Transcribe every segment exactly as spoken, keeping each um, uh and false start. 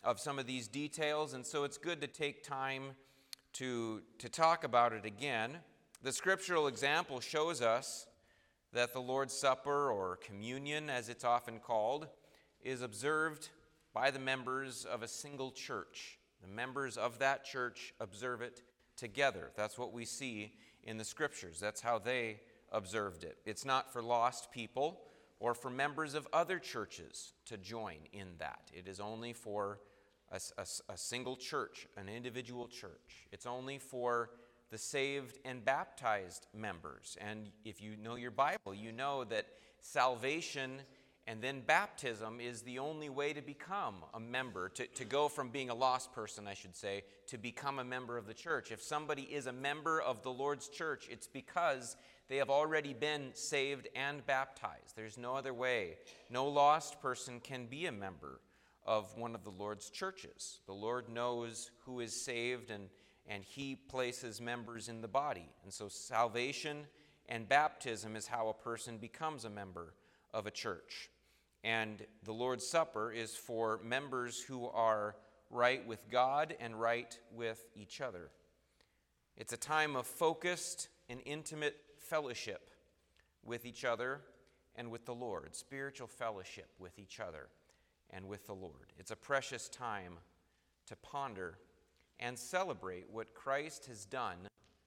of some of these details, and so it's good to take time to, to talk about it again. The scriptural example shows us that the Lord's Supper, or communion as it's often called, is observed by the members of a single church. The members of that church observe it together. That's what we see in the scriptures. That's how they observed it. It's not for lost people or for members of other churches to join in that. It is only for a, a, a single church, an individual church. It's only for the saved and baptized members. And if you know your Bible, you know that salvation and then baptism is the only way to become a member, to, to go from being a lost person, I should say, to become a member of the church. If somebody is a member of the Lord's church, it's because they have already been saved and baptized. There's no other way. No lost person can be a member of one of the Lord's churches. The Lord knows who is saved, and, and he places members in the body. And so salvation and baptism is how a person becomes a member of a church. And the Lord's Supper is for members who are right with God and right with each other. It's a time of focused and intimate fellowship with each other and with the Lord, spiritual fellowship with each other and with the Lord. It's a precious time to ponder and celebrate what Christ has done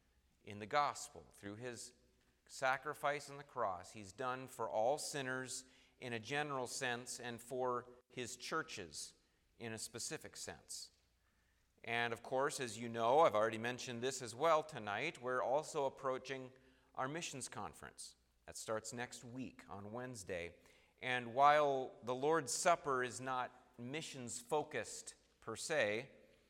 in the gospel through his sacrifice on the cross. He's done for all sinners in a general sense and for his churches in a specific sense. And of course, as you know, I've already mentioned this as well tonight, we're also approaching our missions conference. That starts next week on Wednesday. And while the Lord's Supper is not missions focused per se,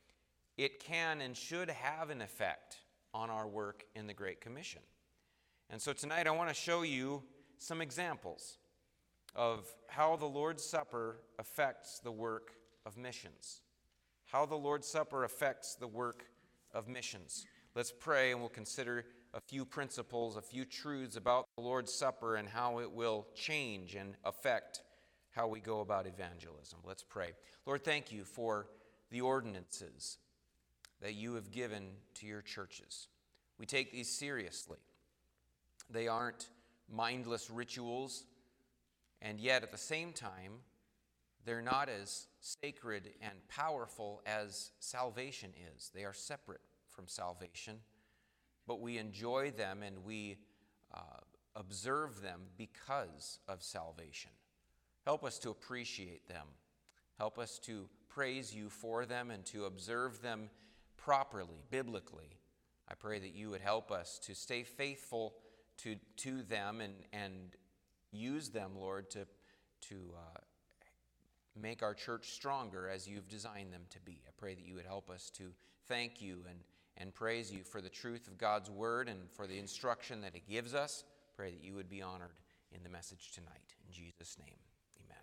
it can and should have an effect on our work in the Great Commission. And so tonight I want to show you some examples of how the Lord's Supper affects the work of missions. How the Lord's Supper affects the work of missions. Let's pray and we'll consider a few principles, a few truths about the Lord's Supper and how it will change and affect how we go about evangelism. Let's pray. Lord, thank you for the ordinances that you have given to your churches. We take these seriously. They aren't mindless rituals, and yet at the same time, they're not as sacred and powerful as salvation is. They are separate from salvation, but we enjoy them and we uh, observe them because of salvation. Help us to appreciate them. Help us to praise you for them and to observe them properly, biblically. I pray that you would help us to stay faithful to, to them and, and use them, Lord, to, to uh, make our church stronger as you've designed them to be. I pray that you would help us to thank you and, and praise you for the truth of God's word and for the instruction that it gives us. Pray that you would be honored in the message tonight. In Jesus' name, amen.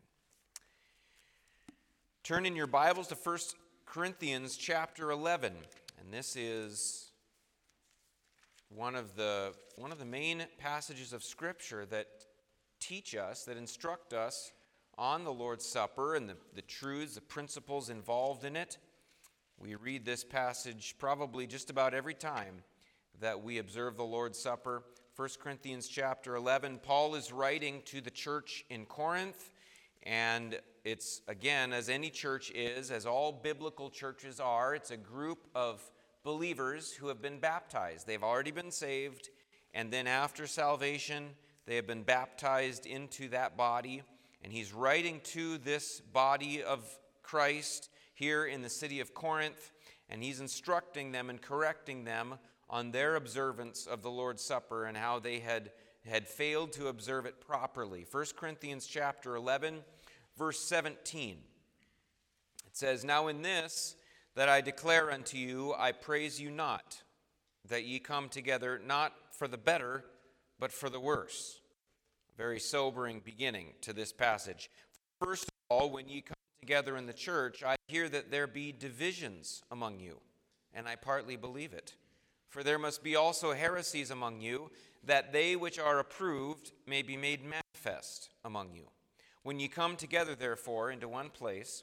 Turn in your Bibles to First Corinthians chapter eleven. And this is one of the one of the main passages of Scripture that teach us, that instruct us on the Lord's Supper and the, the truths, the principles involved in it. We read this passage probably just about every time that we observe the Lord's Supper. First Corinthians chapter eleven, Paul is writing to the church in Corinth, and it's, again, as any church is, as all biblical churches are, it's a group of believers who have been baptized. They've already been saved, and then after salvation, they have been baptized into that body. And he's writing to this body of Christ here in the city of Corinth, and he's instructing them and correcting them on their observance of the Lord's Supper and how they had, had failed to observe it properly. First Corinthians chapter eleven, verse seventeen. It says, "Now in this that I declare unto you, I praise you not, that ye come together not for the better, but for the worse." A very sobering beginning to this passage. First of all, when ye come together in the church, I hear that there be divisions among you, and I partly believe it. For there must be also heresies among you, that they which are approved may be made manifest among you. When ye come together, therefore, into one place,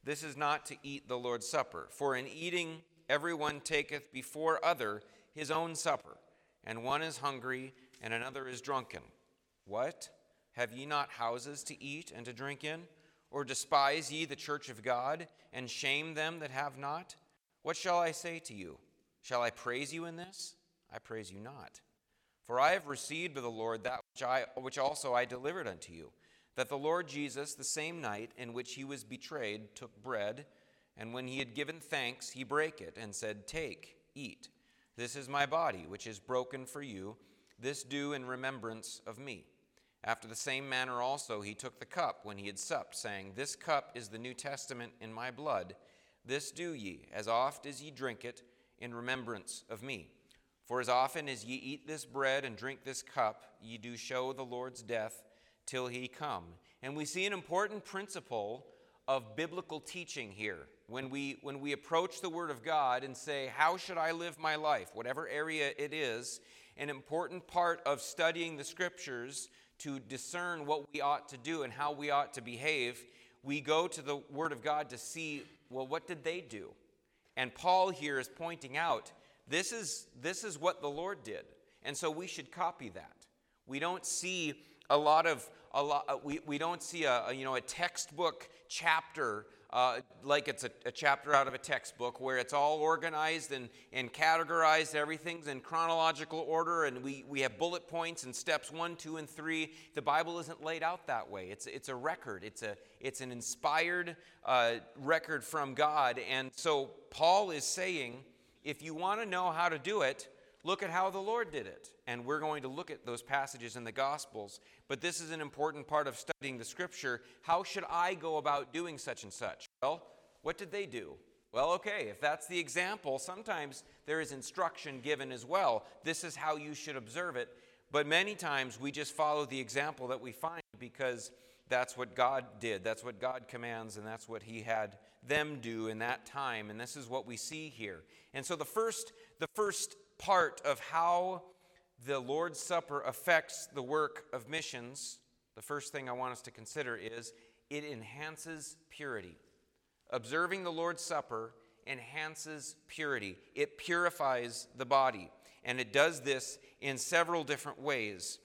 this is not to eat the Lord's Supper. For in eating everyone taketh before other his own supper, and one is hungry, and another is drunken. What? Have ye not houses to eat and to drink in? Or despise ye the church of God, and shame them that have not? What shall I say to you? Shall I praise you in this? I praise you not. For I have received of the Lord that which, I, which also I delivered unto you, that the Lord Jesus, the same night in which he was betrayed, took bread, and when he had given thanks, he brake it, and said, Take, eat. This is my body, which is broken for you. This do in remembrance of me. After the same manner also he took the cup when he had supped, saying, This cup is the New Testament in my blood. This do ye, as oft as ye drink it, in remembrance of me. For as often as ye eat this bread and drink this cup, ye do show the Lord's death till he come. And we see an important principle of biblical teaching here. When we, when we approach the Word of God and say, how should I live my life, whatever area it is, an important part of studying the Scriptures to discern what we ought to do and how we ought to behave, we go to the Word of God to see, well, what did they do? And Paul here is pointing out, this is, this is what the Lord did. And so we should copy that. We don't see a lot of, a lot, we, we don't see a, a, you know, a textbook chapter uh, like it's a, a chapter out of a textbook where it's all organized and, and categorized, everything's in chronological order, and we, we have bullet points and steps one, two, and three. The Bible isn't laid out that way. It's, it's a record. It's, a, it's an inspired uh, record from God. And so Paul is saying, if you want to know how to do it, look at how the Lord did it. And we're going to look at those passages in the Gospels. But this is an important part of studying the Scripture. How should I go about doing such and such? Well, what did they do? Well, okay, if that's the example, sometimes there is instruction given as well. This is how you should observe it. But many times we just follow the example that we find because that's what God did. That's what God commands, and that's what he had them do in that time. And this is what we see here. And so the first, the first part of how the Lord's Supper affects the work of missions, the first thing I want us to consider is it enhances purity. Observing the Lord's Supper enhances purity. It purifies the body, and it does this in several different ways,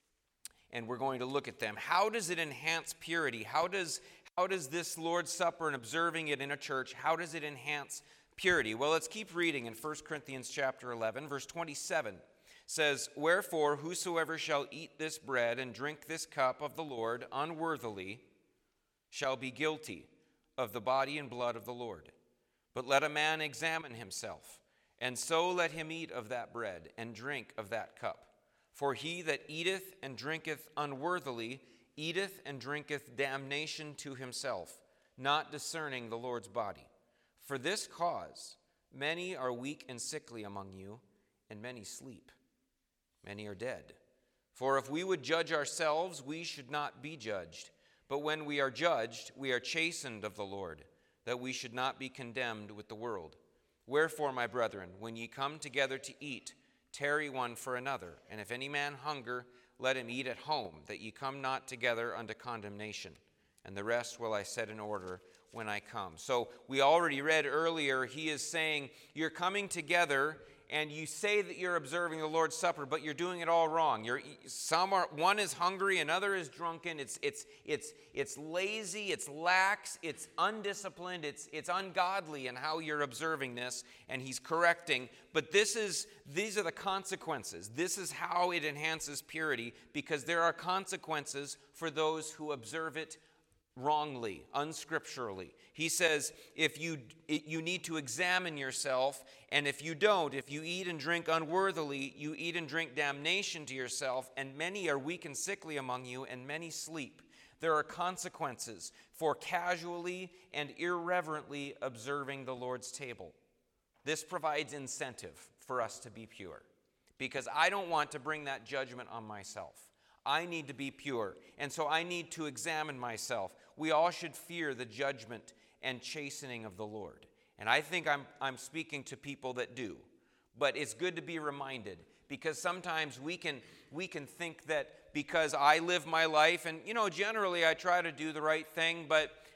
and we're going to look at them. How does it enhance purity? How does, how does this Lord's Supper and observing it in a church, how does it enhance purity? Well, let's keep reading in First Corinthians chapter eleven, verse twenty-seven. Says, Wherefore whosoever shall eat this bread and drink this cup of the Lord unworthily shall be guilty of the body and blood of the Lord. But let a man examine himself, and so let him eat of that bread and drink of that cup. For he that eateth and drinketh unworthily eateth and drinketh damnation to himself, not discerning the Lord's body. For this cause many are weak and sickly among you, and many sleep. Many are dead. For if we would judge ourselves, we should not be judged. But when we are judged, we are chastened of the Lord, that we should not be condemned with the world. Wherefore, my brethren, when ye come together to eat, tarry one for another. And if any man hunger, let him eat at home, that ye come not together unto condemnation. And the rest will I set in order when I come. So we already read earlier, he is saying, you're coming together and you say that you're observing the Lord's Supper, but you're doing it all wrong. You're, some are, one is hungry, another is drunken. It's, it's, it's, it's lazy, it's lax, it's undisciplined, it's, it's ungodly in how you're observing this, and he's correcting. But this is, these are the consequences. This is how it enhances purity, because there are consequences for those who observe it wrongly, unscripturally. He says if you you need to examine yourself, and if you don't, if you eat and drink unworthily, you eat and drink damnation to yourself, and many are weak and sickly among you, and many sleep. There are consequences for casually and irreverently observing the Lord's table. This provides incentive for us to be pure, because I don't want to bring that judgment on myself. I need to be pure, and so I need to examine myself. We all should fear the judgment and chastening of the Lord. And I think I'm, I'm speaking to people that do. But it's good to be reminded, because sometimes we can, we can think that because I live my life, and, you know, generally I try to do the right thing, but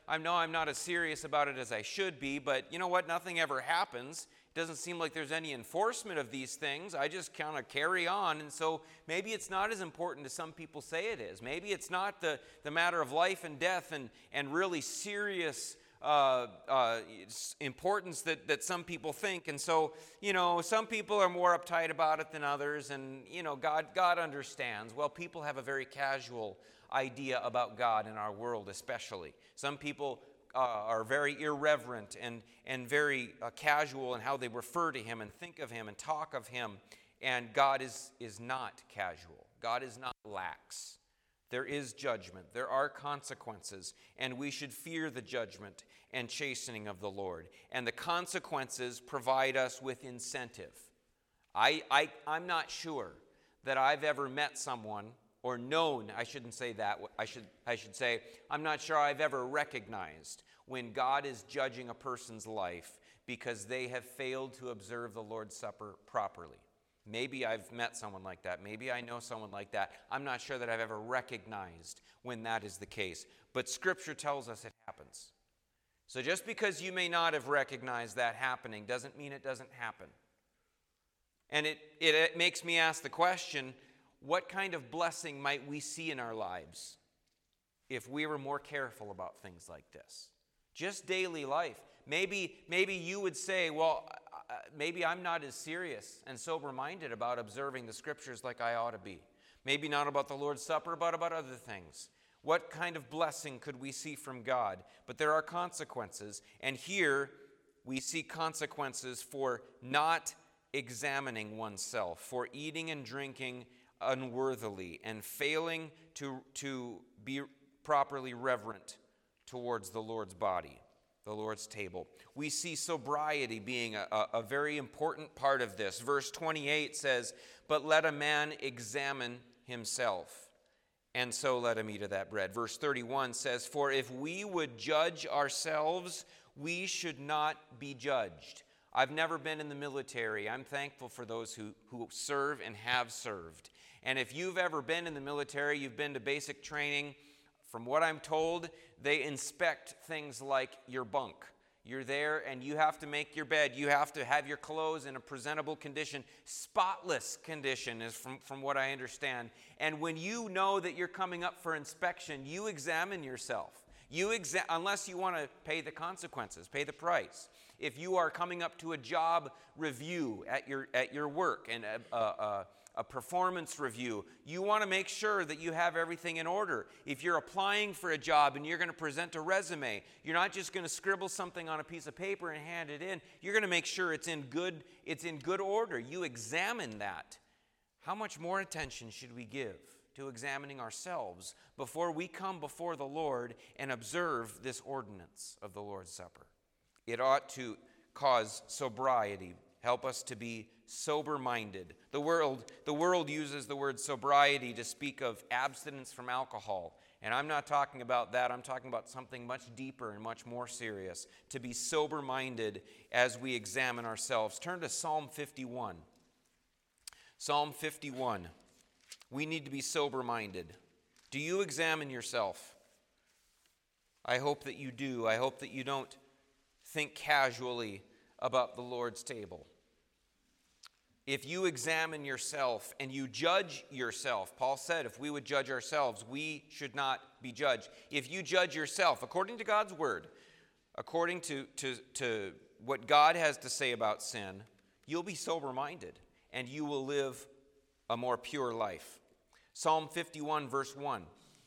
I know I'm not as serious about it as I should be, but you know what? Nothing ever happens. It doesn't seem like there's any enforcement of these things. I just kind of carry on. And so maybe it's not as important as some people say it is. Maybe it's not the, the matter of life and death and, and really serious uh, uh, importance that, that some people think. And so, you know, some people are more uptight about it than others. And, you know, God, God understands. Well, people have a very casual idea about God in our world especially. Some people Uh, are very irreverent and, and very uh, casual in how they refer to him and think of him and talk of him. And God is, is not casual. God is not lax. There is judgment. There are consequences. And we should fear the judgment and chastening of the Lord. And the consequences provide us with incentive. I, I, I'm not sure that I've ever met someone or known, I shouldn't say that, I should, I should say, I'm not sure I've ever recognized when God is judging a person's life because they have failed to observe the Lord's Supper properly. Maybe I've met someone like that. Maybe I know someone like that. I'm not sure that I've ever recognized when that is the case. But Scripture tells us it happens. So just because you may not have recognized that happening doesn't mean it doesn't happen. And it, it, it makes me ask the question, what kind of blessing might we see in our lives if we were more careful about things like this? Just daily life. Maybe, maybe you would say, well, uh, maybe I'm not as serious and sober-minded about observing the Scriptures like I ought to be. Maybe not about the Lord's Supper, but about other things. What kind of blessing could we see from God? But there are consequences. And here we see consequences for not examining oneself, for eating and drinking unworthily and failing to, to be properly reverent towards the Lord's body, the Lord's table. We see sobriety being a, a, a very important part of this. Verse twenty-eight says, "But let a man examine himself, and so let him eat of that bread." Verse thirty-one says, "For if we would judge ourselves, we should not be judged." I've never been in the military. I'm thankful for those who, who serve and have served. And if you've ever been in the military, you've been to basic training, from what I'm told, they inspect things like your bunk. You're there and you have to make your bed. You have to have your clothes in a presentable condition. Spotless condition is from, from what I understand. And when you know that you're coming up for inspection, you examine yourself. You exa- unless you want to pay the consequences, pay the price. If you are coming up to a job review at your, at your work and a, a, a a performance review, you want to make sure that you have everything in order. If you're applying for a job and you're going to present a resume, you're not just going to scribble something on a piece of paper and hand it in. You're going to make sure it's in good, it's in good order. You examine that. How much more attention should we give to examining ourselves before we come before the Lord and observe this ordinance of the Lord's Supper? It ought to cause sobriety, help us to be sober-minded. The world, the world uses the word sobriety to speak of abstinence from alcohol. And I'm not talking about that. I'm talking about something much deeper and much more serious. To be sober-minded as we examine ourselves. Turn to Psalm fifty-one. Psalm fifty-one. We need to be sober-minded. Do you examine yourself? I hope that you do. I hope that you don't think casually about the Lord's table. If you examine yourself and you judge yourself, Paul said if we would judge ourselves, we should not be judged. If you judge yourself, according to God's word, according to, to, to what God has to say about sin, you'll be sober-minded and you will live a more pure life. Psalm fifty-one, verse one.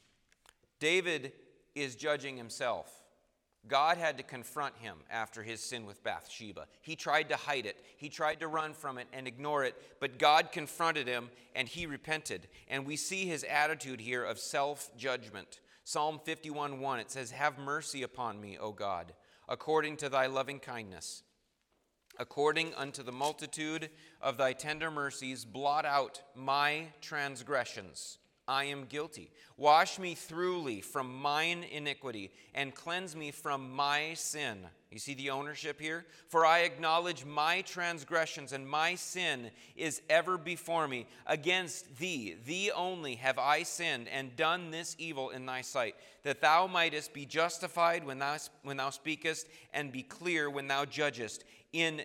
David is judging himself. God had to confront him after his sin with Bathsheba. He tried to hide it. He tried to run from it and ignore it. But God confronted him and he repented. And we see his attitude here of self-judgment. Psalm fifty-one, one, it says, "Have mercy upon me, O God, according to thy loving kindness. According unto the multitude of thy tender mercies, blot out my transgressions. I am guilty. Wash me thoroughly from mine iniquity and cleanse me from my sin. You see the ownership here? For I acknowledge my transgressions, and my sin is ever before me. Against thee, thee only, have I sinned and done this evil in thy sight, that thou mightest be justified when thou, when thou speakest, and be clear when thou judgest. In,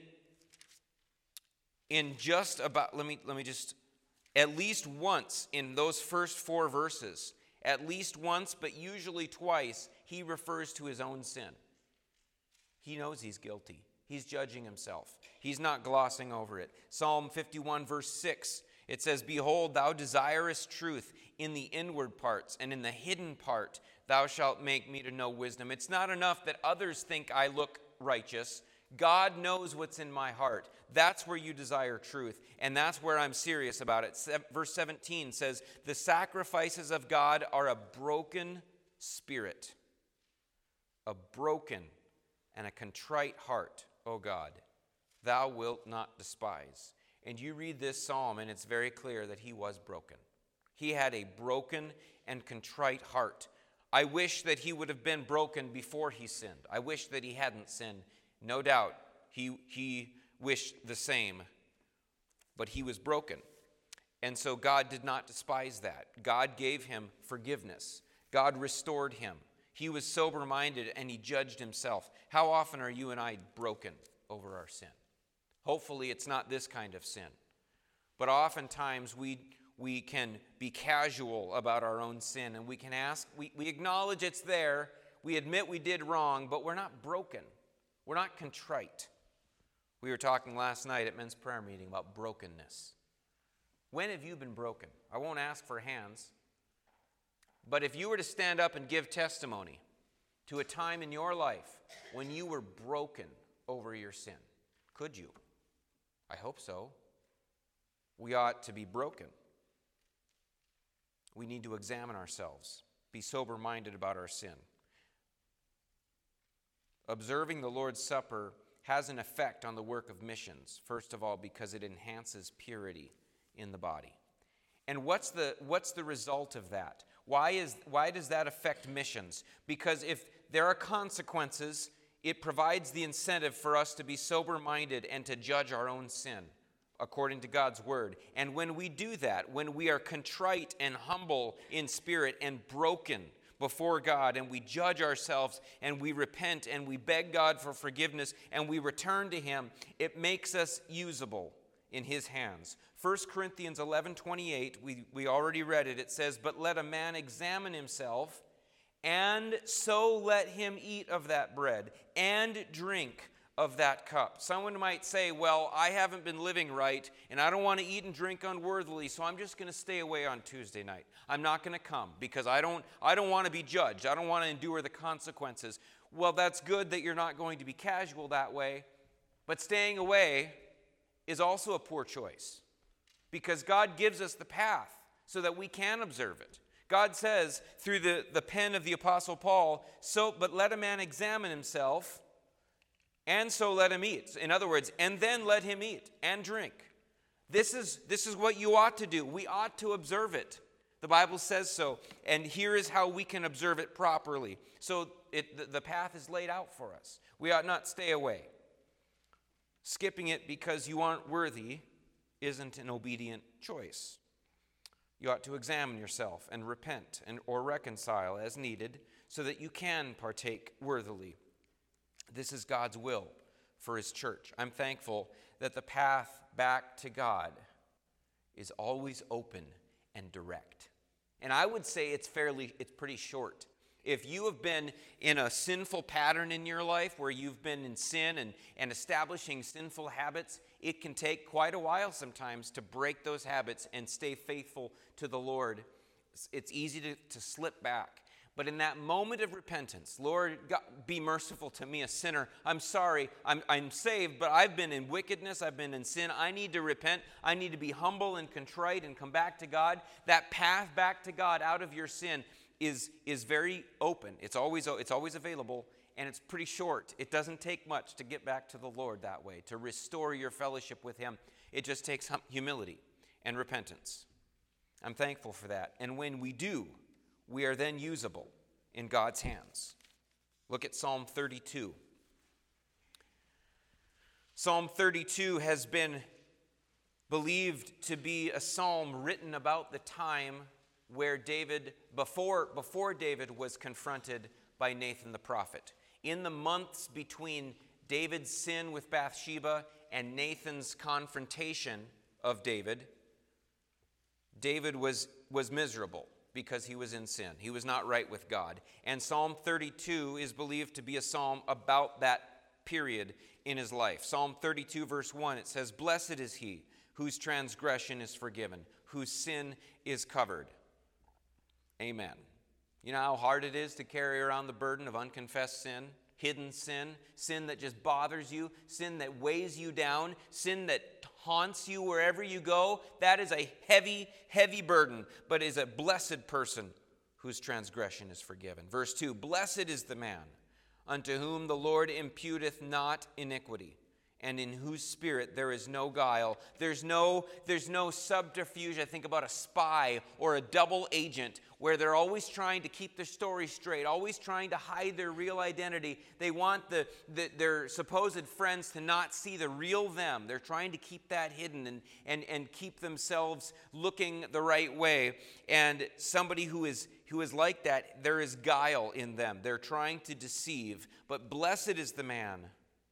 in just about, let me, let me just... At least once in those first four verses, at least once, but usually twice, he refers to his own sin. He knows he's guilty. He's judging himself. He's not glossing over it. Psalm fifty-one, verse six, it says, Behold, thou desirest truth in the inward parts, and in the hidden part thou shalt make me to know wisdom. It's not enough that others think I look righteous. God knows what's in my heart. That's where you desire truth, and that's where I'm serious about it. Verse seventeen says, The sacrifices of God are a broken spirit, a broken and a contrite heart, O God, thou wilt not despise. And you read this psalm, and it's very clear that he was broken. He had a broken and contrite heart. I wish that he would have been broken before he sinned. I wish that he hadn't sinned. No doubt, he, he wished the same, but he was broken. And so God did not despise that. God gave him forgiveness. God restored him. He was sober-minded, and he judged himself. How often are you and I broken over our sin? Hopefully, it's not this kind of sin. But oftentimes, we, we can be casual about our own sin, and we can ask, we, we acknowledge it's there, we admit we did wrong, but we're not broken. We're not contrite. We were talking last night at men's prayer meeting about brokenness. When have you been broken? I won't ask for hands. But if you were to stand up and give testimony to a time in your life when you were broken over your sin, could you? I hope so. We ought to be broken. We need to examine ourselves, be sober-minded about our sin. Observing the Lord's Supper has an effect on the work of missions, first of all, because it enhances purity in the body. And what's the, what's the result of that? Why, is, why does that affect missions? Because if there are consequences, it provides the incentive for us to be sober-minded and to judge our own sin according to God's word. And when we do that, when we are contrite and humble in spirit and broken before God, and we judge ourselves, and we repent, and we beg God for forgiveness, and we return to him, it makes us usable in his hands. First Corinthians eleven twenty-eight, we, we already read it. It says, But let a man examine himself, and so let him eat of that bread, and drink of that cup. Someone might say, well, I haven't been living right, and I don't want to eat and drink unworthily, so I'm just going to stay away on Tuesday night. I'm not going to come because I don't, I don't want to be judged. I don't want to endure the consequences. Well, that's good that you're not going to be casual that way, but staying away is also a poor choice because God gives us the path so that we can observe it. God says through the, the pen of the Apostle Paul, so, but let a man examine himself, and so let him eat. In other words, and then let him eat and drink. This is, this is what you ought to do. We ought to observe it. The Bible says so. And here is how we can observe it properly. So it, the, the path is laid out for us. We ought not stay away. Skipping it because you aren't worthy isn't an obedient choice. You ought to examine yourself and repent and or reconcile as needed so that you can partake worthily. This is God's will for his church. I'm thankful that the path back to God is always open and direct. And I would say it's fairly, it's pretty short. If you have been in a sinful pattern in your life where you've been in sin and, and establishing sinful habits, it can take quite a while sometimes to break those habits and stay faithful to the Lord. It's, it's easy to, to slip back. But in that moment of repentance, Lord, God, be merciful to me, a sinner. I'm sorry. I'm, I'm saved, but I've been in wickedness. I've been in sin. I need to repent. I need to be humble and contrite and come back to God. That path back to God out of your sin is, is very open. It's always, it's always available, and it's pretty short. It doesn't take much to get back to the Lord that way, to restore your fellowship with him. It just takes humility and repentance. I'm thankful for that. And when we do, we are then usable in God's hands. Look at Psalm thirty-two. Psalm thirty-two has been believed to be a psalm written about the time where David, before, before David was confronted by Nathan the prophet. In the months between David's sin with Bathsheba and Nathan's confrontation of David, David was, was miserable because he was in sin. He was not right with God. And Psalm thirty-two is believed to be a psalm about that period in his life. Psalm thirty-two verse one, it says, "Blessed is he whose transgression is forgiven, whose sin is covered." Amen. You know how hard it is to carry around the burden of unconfessed sin, hidden sin, sin that just bothers you, sin that weighs you down, sin that haunts you wherever you go? That is a heavy, heavy burden, but is a blessed person whose transgression is forgiven. Verse two, "Blessed is the man unto whom the Lord imputeth not iniquity, and in whose spirit there is no guile." There's no, there's no subterfuge. I think about a spy or a double agent where they're always trying to keep their story straight, always trying to hide their real identity. They want the, the, their supposed friends to not see the real them. They're trying to keep that hidden and, and, and keep themselves looking the right way. And somebody who is who is like that, there is guile in them. They're trying to deceive. But blessed is the man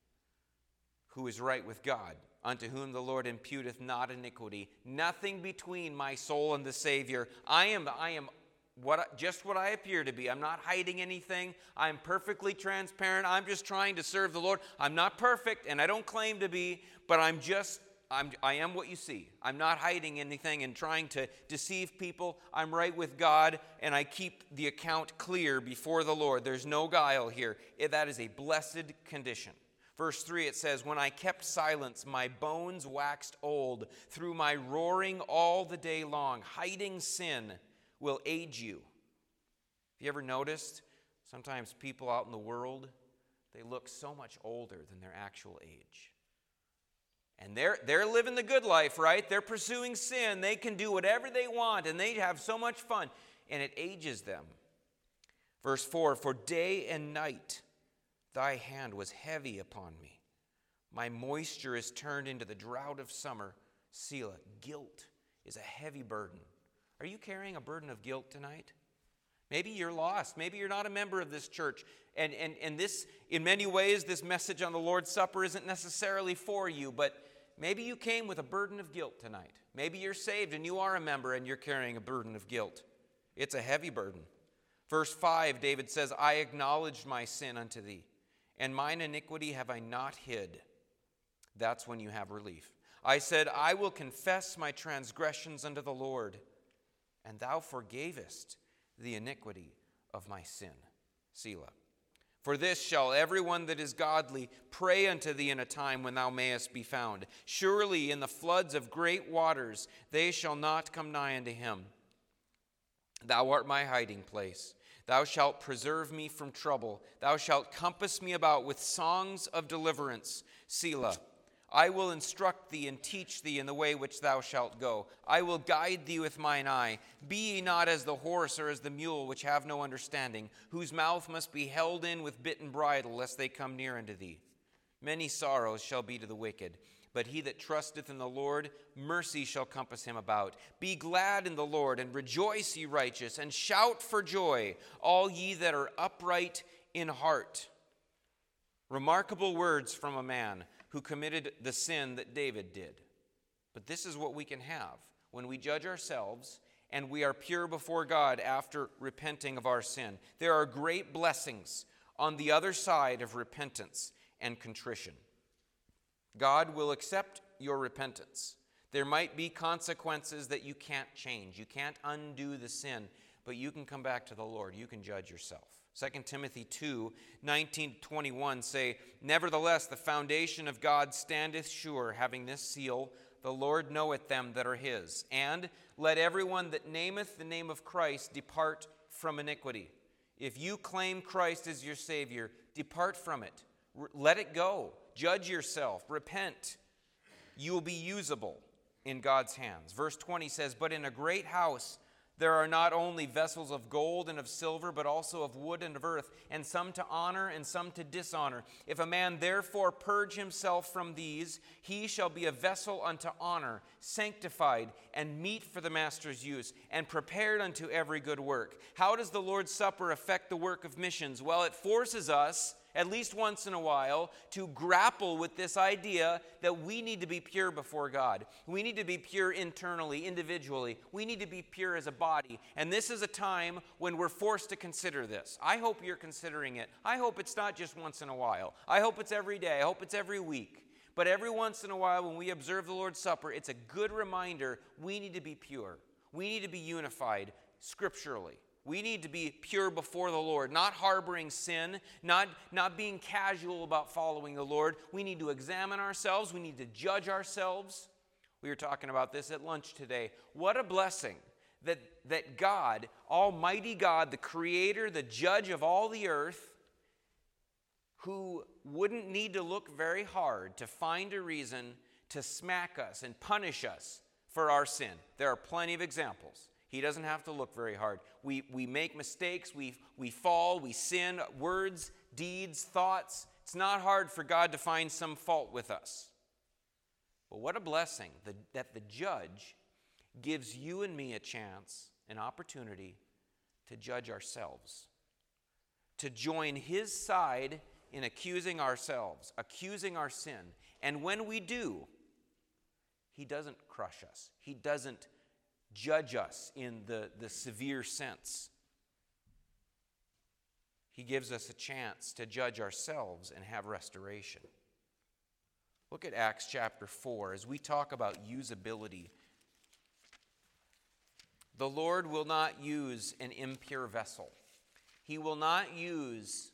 who is right with God, unto whom the Lord imputeth not iniquity, nothing between my soul and the Savior. I am, I am what just what I appear to be. I'm not hiding anything. I'm perfectly transparent. I'm just trying to serve the Lord. I'm not perfect, and I don't claim to be, but I'm just, I'm, I am what you see. I'm not hiding anything and trying to deceive people. I'm right with God, and I keep the account clear before the Lord. There's no guile here. That is a blessed condition. Verse three, it says, "When I kept silence, my bones waxed old. Through my roaring all the day long, hiding sin will age you." Have you ever noticed sometimes people out in the world, they look so much older than their actual age? And they're, they're living the good life, right? They're pursuing sin. They can do whatever they want, and they have so much fun, and it ages them. Verse four, "For day and night thy hand was heavy upon me. My moisture is turned into the drought of summer." Selah. Guilt is a heavy burden. Are you carrying a burden of guilt tonight? Maybe you're lost. Maybe you're not a member of this church. And, and, and this, in many ways, this message on the Lord's Supper isn't necessarily for you, but maybe you came with a burden of guilt tonight. Maybe you're saved and you are a member and you're carrying a burden of guilt. It's a heavy burden. Verse five, David says, "I acknowledged my sin unto thee, and mine iniquity have I not hid." That's when you have relief. "I said, I will confess my transgressions unto the Lord, and thou forgavest the iniquity of my sin." Selah. "For this shall everyone that is godly pray unto thee in a time when thou mayest be found. Surely in the floods of great waters they shall not come nigh unto him. Thou art my hiding place. Thou shalt preserve me from trouble. Thou shalt compass me about with songs of deliverance." Selah. "I will instruct thee and teach thee in the way which thou shalt go. I will guide thee with mine eye. Be ye not as the horse or as the mule, which have no understanding, whose mouth must be held in with bit and bridle, lest they come near unto thee. Many sorrows shall be to the wicked, but he that trusteth in the Lord, mercy shall compass him about. Be glad in the Lord, and rejoice, ye righteous, and shout for joy, all ye that are upright in heart." Remarkable words from a man who committed the sin that David did. But this is what we can have when we judge ourselves and we are pure before God after repenting of our sin. There are great blessings on the other side of repentance and contrition. God will accept your repentance. There might be consequences that you can't change. You can't undo the sin, but you can come back to the Lord. You can judge yourself. Second Timothy two, nineteen to twenty-one say, "Nevertheless, the foundation of God standeth sure, having this seal, the Lord knoweth them that are his. And let everyone that nameth the name of Christ depart from iniquity." If you claim Christ as your Savior, depart from it. Let it go. Judge yourself. Repent. You will be usable in God's hands. Verse twenty says, "But in a great house there are not only vessels of gold and of silver, but also of wood and of earth, and some to honor and some to dishonor. If a man therefore purge himself from these, he shall be a vessel unto honor, sanctified and meet for the master's use, and prepared unto every good work." How does the Lord's Supper affect the work of missions? Well, it forces us, at least once in a while, to grapple with this idea that we need to be pure before God. We need to be pure internally, individually. We need to be pure as a body. And this is a time when we're forced to consider this. I hope you're considering it. I hope it's not just once in a while. I hope it's every day. I hope it's every week. But every once in a while when we observe the Lord's Supper, it's a good reminder we need to be pure. We need to be unified scripturally. We need to be pure before the Lord, not harboring sin, not, not being casual about following the Lord. We need to examine ourselves. We need to judge ourselves. We were talking about this at lunch today. What a blessing that, that God, Almighty God, the Creator, the Judge of all the earth, who wouldn't need to look very hard to find a reason to smack us and punish us for our sin. There are plenty of examples. He doesn't have to look very hard. We, we make mistakes, we, we fall, we sin, words, deeds, thoughts. It's not hard for God to find some fault with us. But what a blessing that, that the judge gives you and me a chance, an opportunity to judge ourselves, to join his side in accusing ourselves, accusing our sin. And when we do, he doesn't crush us. He doesn't judge us in the, the severe sense. He gives us a chance to judge ourselves and have restoration. Look at Acts chapter four as we talk about usability. The Lord will not use an impure vessel. He will not use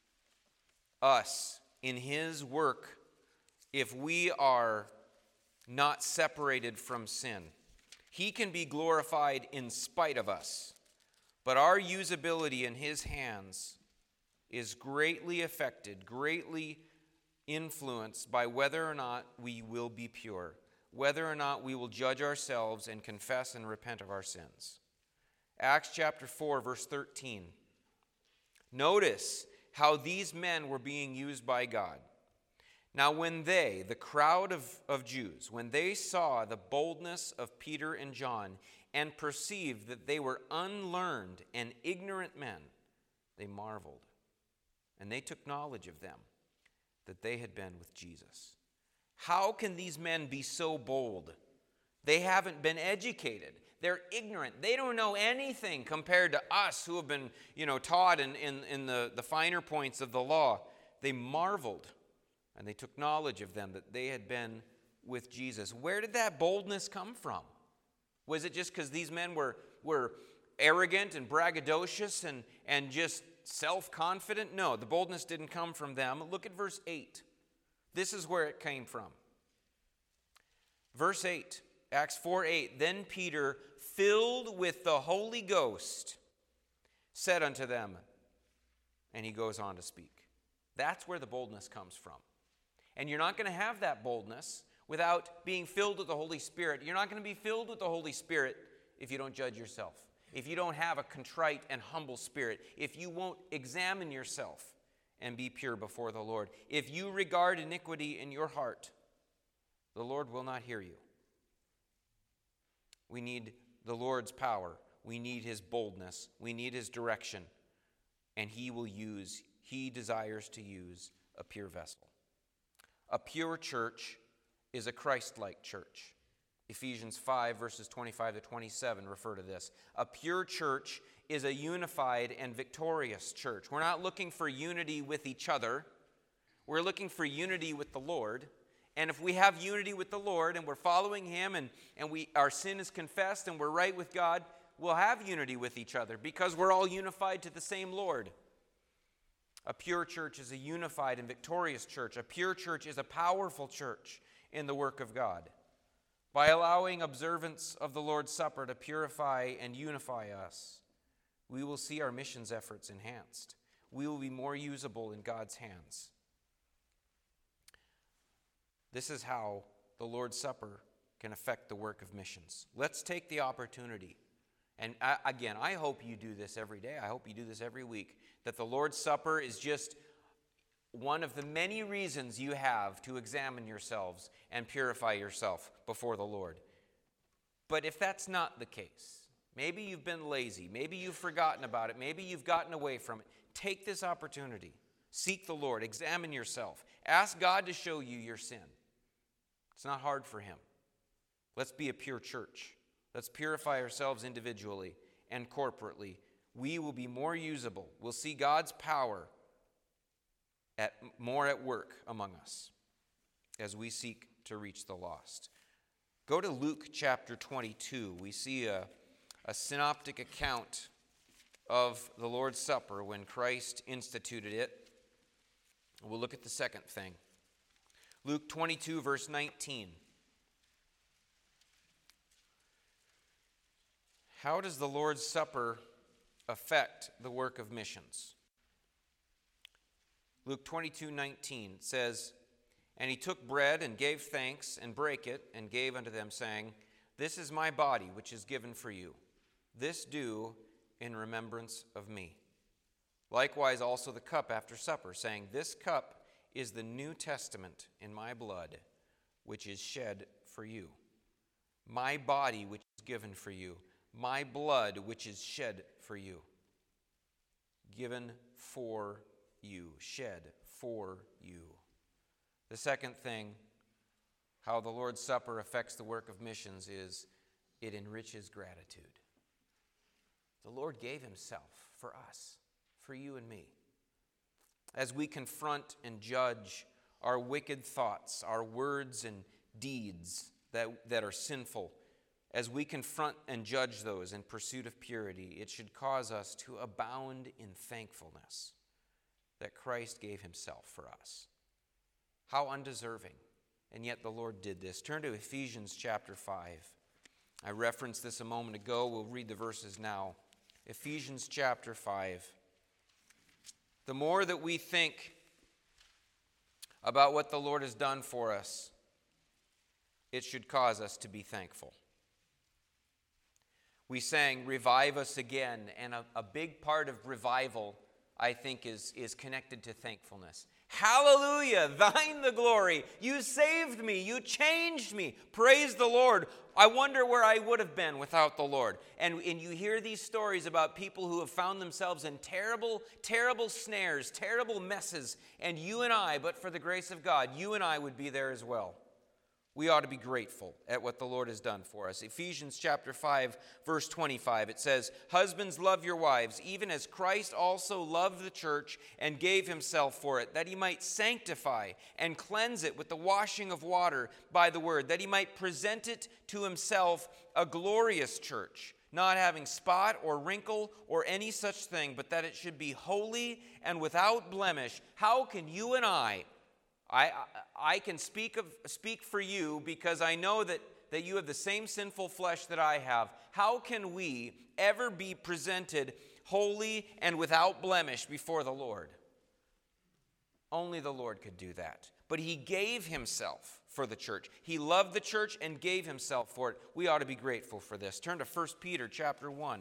us in his work if we are not separated from sin. He can be glorified in spite of us, but our usability in his hands is greatly affected, greatly influenced by whether or not we will be pure, whether or not we will judge ourselves and confess and repent of our sins. Acts chapter four, verse thirteen. Notice how these men were being used by God. Now when they, the crowd of, of Jews, when they saw the boldness of Peter and John and perceived that they were unlearned and ignorant men, they marveled. And they took knowledge of them, that they had been with Jesus. How can these men be so bold? They haven't been educated. They're ignorant. They don't know anything compared to us who have been, you know, taught in, in, in the, the finer points of the law. They marveled. And they took knowledge of them, that they had been with Jesus. Where did that boldness come from? Was it just because these men were, were arrogant and braggadocious and, and just self-confident? No, the boldness didn't come from them. Look at verse eight. This is where it came from. Verse eight, Acts four eight. Then Peter, filled with the Holy Ghost, said unto them, and he goes on to speak. That's where the boldness comes from. And you're not going to have that boldness without being filled with the Holy Spirit. You're not going to be filled with the Holy Spirit if you don't judge yourself, if you don't have a contrite and humble spirit, if you won't examine yourself and be pure before the Lord. If you regard iniquity in your heart, the Lord will not hear you. We need the Lord's power. We need his boldness. We need his direction. And he will use, he desires to use a pure vessel. A pure church is a Christ-like church. Ephesians five, verses twenty-five to twenty-seven refer to this. A pure church is a unified and victorious church. We're not looking for unity with each other. We're looking for unity with the Lord. And if we have unity with the Lord and we're following him and, and we our sin is confessed and we're right with God, we'll have unity with each other because we're all unified to the same Lord. A pure church is a unified and victorious church. A pure church is a powerful church in the work of God. By allowing observance of the Lord's Supper to purify and unify us, we will see our missions efforts enhanced. We will be more usable in God's hands. This is how the Lord's Supper can affect the work of missions. Let's take the opportunity. And I, again, I hope you do this every day. I hope you do this every week. That the Lord's Supper is just one of the many reasons you have to examine yourselves and purify yourself before the Lord. But if that's not the case, maybe you've been lazy, maybe you've forgotten about it, maybe you've gotten away from it, take this opportunity. Seek the Lord. Examine yourself. Ask God to show you your sin. It's not hard for him. Let's be a pure church. Let's purify ourselves individually and corporately. We will be more usable. We'll see God's power at more at work among us as we seek to reach the lost. Go to Luke chapter twenty-two. We see a, a synoptic account of the Lord's Supper when Christ instituted it. We'll look at the second thing. Luke twenty-two, verse nineteen. How does the Lord's Supper affect the work of missions? Luke twenty-two, nineteen says, "And he took bread and gave thanks and brake it and gave unto them, saying, This is my body, which is given for you. This do in remembrance of me. Likewise also the cup after supper, saying, This cup is the New Testament in my blood, which is shed for you. My body, which is given for you. My blood, which is shed for you." Given for you. Shed for you. The second thing, how the Lord's Supper affects the work of missions, is it enriches gratitude. The Lord gave himself for us, for you and me. As we confront and judge our wicked thoughts, our words and deeds that, that are sinful, as we confront and judge those in pursuit of purity, it should cause us to abound in thankfulness that Christ gave himself for us. How undeserving, and yet the Lord did this. Turn to Ephesians chapter five. I referenced this a moment ago. We'll read the verses now. Ephesians chapter five. The more that we think about what the Lord has done for us, it should cause us to be thankful. We sang, "Revive us again," and a, a big part of revival, I think, is, is connected to thankfulness. Hallelujah, thine the glory. You saved me. You changed me. Praise the Lord. I wonder where I would have been without the Lord. And, and you hear these stories about people who have found themselves in terrible, terrible snares, terrible messes. And you and I, but for the grace of God, you and I would be there as well. We ought to be grateful at what the Lord has done for us. Ephesians chapter five, verse twenty-five, it says, "Husbands, love your wives, even as Christ also loved the church and gave himself for it, that he might sanctify and cleanse it with the washing of water by the word, that he might present it to himself a glorious church, not having spot or wrinkle or any such thing, but that it should be holy and without blemish." How can you and I I, I can speak of speak for you because I know that, that you have the same sinful flesh that I have. How can we ever be presented holy and without blemish before the Lord? Only the Lord could do that. But he gave himself for the church. He loved the church and gave himself for it. We ought to be grateful for this. Turn to First Peter chapter one.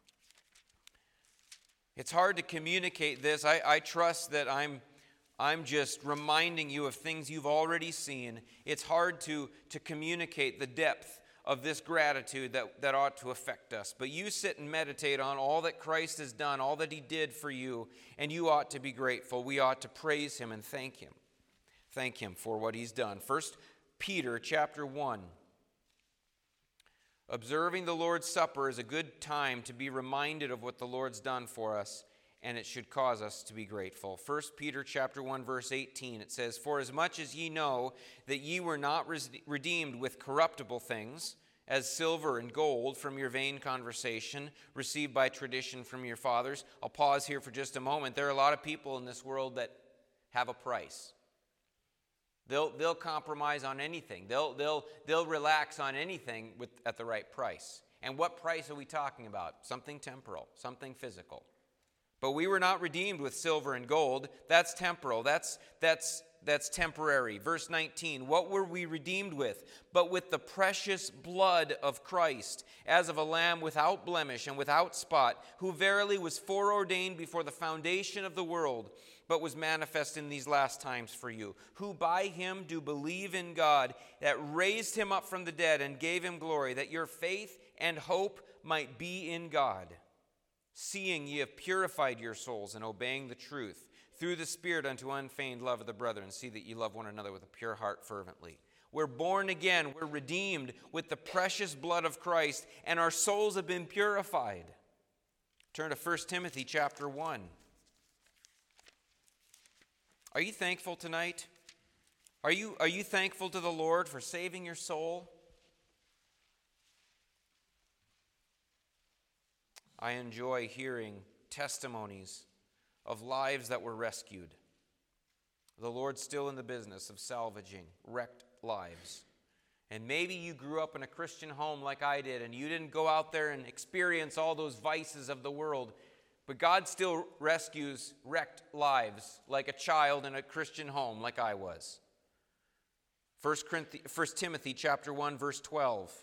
It's hard to communicate this. I, I trust that I'm I'm just reminding you of things you've already seen. It's hard to, to communicate the depth of this gratitude that, that ought to affect us. But you sit and meditate on all that Christ has done, all that he did for you, and you ought to be grateful. We ought to praise him and thank him. Thank him for what he's done. First Peter chapter one. Observing the Lord's Supper is a good time to be reminded of what the Lord's done for us, and it should cause us to be grateful. First Peter chapter one, verse eighteen, it says, "For as much as ye know that ye were not redeemed with corruptible things, as silver and gold from your vain conversation, received by tradition from your fathers." I'll pause here for just a moment. There are a lot of people in this world that have a price. They'll, they'll compromise on anything. They'll, they'll, they'll relax on anything with, at the right price. And what price are we talking about? Something temporal, something physical. But we were not redeemed with silver and gold. That's temporal. That's, that's that's temporary. Verse nineteen, what were we redeemed with? But with the precious blood of Christ, as of a lamb without blemish and without spot, who verily was foreordained before the foundation of the world, but was manifest in these last times for you, who by him do believe in God, that raised him up from the dead and gave him glory, that your faith and hope might be in God. Seeing ye have purified your souls in obeying the truth, through the Spirit unto unfeigned love of the brethren, see that ye love one another with a pure heart fervently. We're born again, we're redeemed with the precious blood of Christ, and our souls have been purified. Turn to First Timothy chapter one. Are you thankful tonight? Are you, are you thankful to the Lord for saving your soul? I enjoy hearing testimonies of lives that were rescued. The Lord's still in the business of salvaging wrecked lives. And maybe you grew up in a Christian home like I did, and you didn't go out there and experience all those vices of the world, but God still rescues wrecked lives like a child in a Christian home like I was. First Timothy chapter one, verse twelve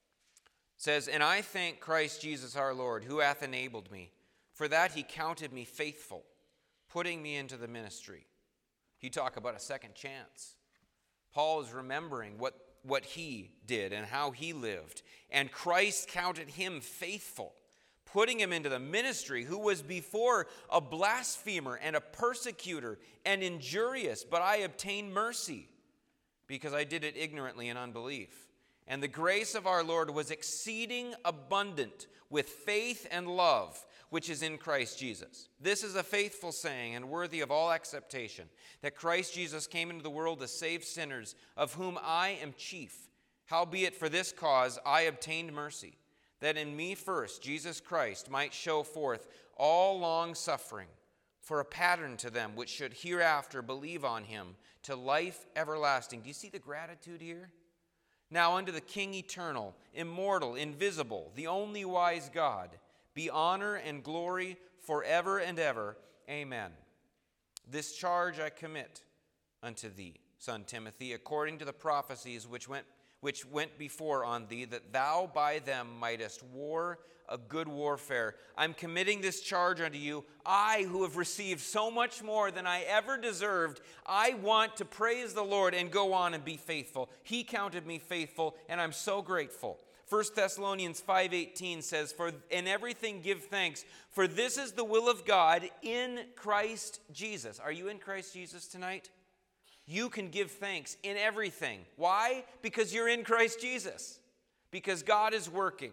says, and I thank Christ Jesus our Lord, who hath enabled me, for that he counted me faithful, putting me into the ministry. You talk about a second chance. Paul is remembering what, what he did and how he lived. And Christ counted him faithful, putting him into the ministry, who was before a blasphemer and a persecutor and injurious, but I obtained mercy, because I did it ignorantly in unbelief. And the grace of our Lord was exceeding abundant with faith and love, which is in Christ Jesus. This is a faithful saying and worthy of all acceptation, that Christ Jesus came into the world to save sinners, of whom I am chief. Howbeit for this cause I obtained mercy, that in me first Jesus Christ might show forth all long suffering, for a pattern to them which should hereafter believe on him to life everlasting. Do you see the gratitude here? Now unto the King eternal, immortal, invisible, the only wise God, be honor and glory forever and ever. Amen. This charge I commit unto thee, son Timothy, according to the prophecies which went which went before on thee, that thou by them mightest war a good warfare. I'm committing this charge unto you, I who have received so much more than I ever deserved. I want to praise the Lord and go on and be faithful. He counted me faithful, and I'm so grateful. First Thessalonians five eighteen says, for in everything give thanks, for this is the will of God in Christ Jesus. Are you in Christ Jesus tonight? You can give thanks in everything. Why? Because you're in Christ Jesus. Because God is working.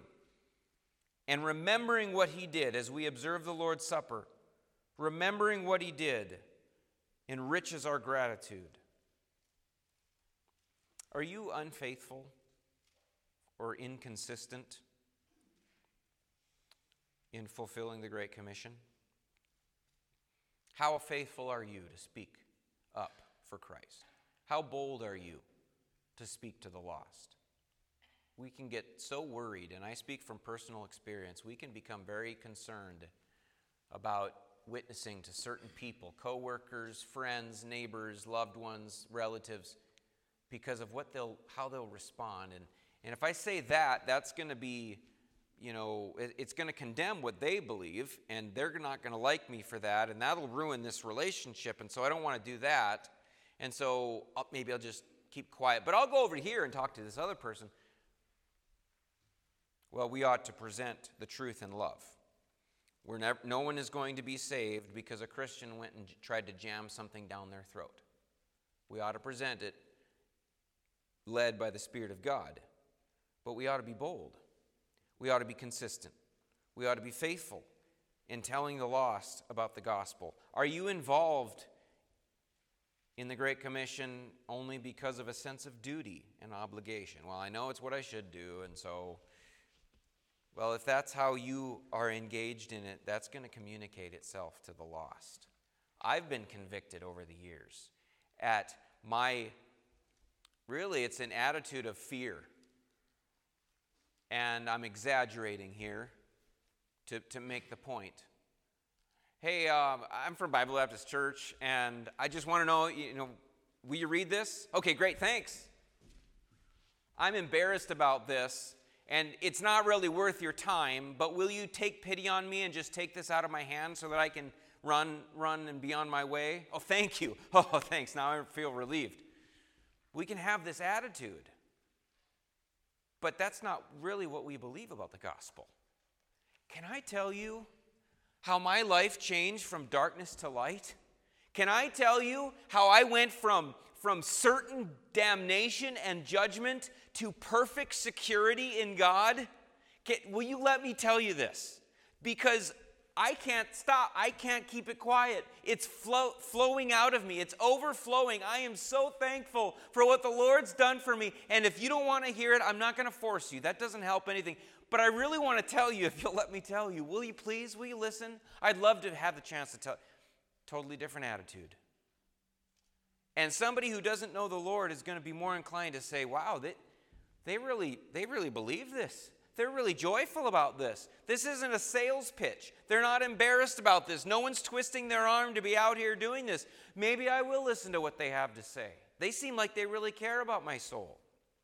And remembering what he did as we observe the Lord's Supper, remembering what he did enriches our gratitude. Are you unfaithful or inconsistent in fulfilling the Great Commission? How faithful are you to speak up for Christ? How bold are you to speak to the lost? We can get so worried, and I speak from personal experience, we can become very concerned about witnessing to certain people, coworkers, friends, neighbors, loved ones, relatives, because of what they'll, how they'll respond. And, and if I say that, that's going to be, you know, it, it's going to condemn what they believe, and they're not going to like me for that, and that'll ruin this relationship, and so I don't want to do that. And so I'll, maybe I'll just keep quiet. But I'll go over here and talk to this other person. Well, we ought to present the truth in love. We're never, no one is going to be saved because a Christian went and tried to jam something down their throat. We ought to present it led by the Spirit of God. But we ought to be bold. We ought to be consistent. We ought to be faithful in telling the lost about the gospel. Are you involved in the Great Commission only because of a sense of duty and obligation? Well, I know it's what I should do, and so, well, if that's how you are engaged in it, that's going to communicate itself to the lost. I've been convicted over the years at my, really, it's an attitude of fear. And I'm exaggerating here to, to make the point. Hey, um, I'm from Bible Baptist Church, and I just want to know, you know, will you read this? Okay, great, thanks. I'm embarrassed about this, and it's not really worth your time, but will you take pity on me and just take this out of my hand so that I can run, run and be on my way? Oh, thank you. Oh, thanks. Now I feel relieved. We can have this attitude, but that's not really what we believe about the gospel. Can I tell you how my life changed from darkness to light? Can I tell you how I went from, from certain damnation and judgment to perfect security in God? Can, will you let me tell you this? Because I can't stop. I can't keep it quiet. It's flow, flowing out of me. It's overflowing. I am so thankful for what the Lord's done for me. And if you don't want to hear it, I'm not going to force you. That doesn't help anything. But I really want to tell you, if you'll let me tell you. Will you please? Will you listen? I'd love to have the chance to tell. Totally different attitude. And somebody who doesn't know the Lord is going to be more inclined to say, wow, they, they really, they really believe this. They're really joyful about this. This isn't a sales pitch. They're not embarrassed about this. No one's twisting their arm to be out here doing this. Maybe I will listen to what they have to say. They seem like they really care about my soul.